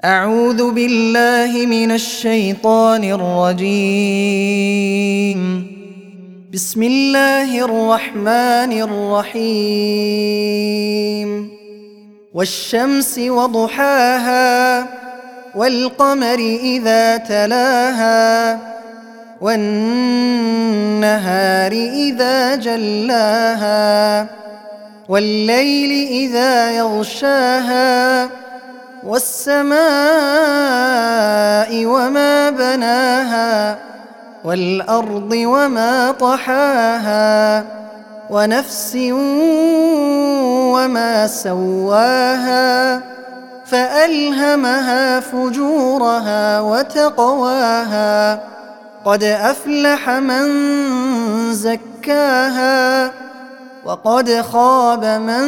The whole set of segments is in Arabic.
أعوذ بالله من الشيطان الرجيم. بسم الله الرحمن الرحيم. والشمس وضحاها والقمر إذا تلاها والنهار إذا جلاها والليل إذا يغشاها والسماء وما بناها والأرض وما طحاها ونفس وما سواها فألهمها فجورها وتقواها قد أفلح من زكاها وقد خاب من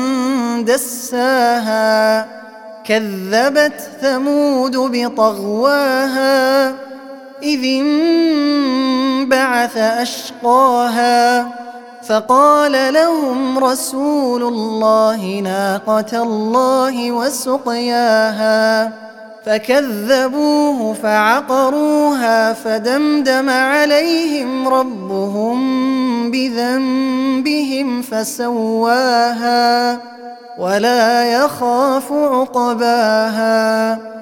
دساها كذبت ثمود بطغواها إذ انبعث أشقاها فقال لهم رسول الله ناقة الله وسقياها فكذبوه فعقروها فدمدم عليهم ربهم بذنبهم فسواها ولا يخاف عقباها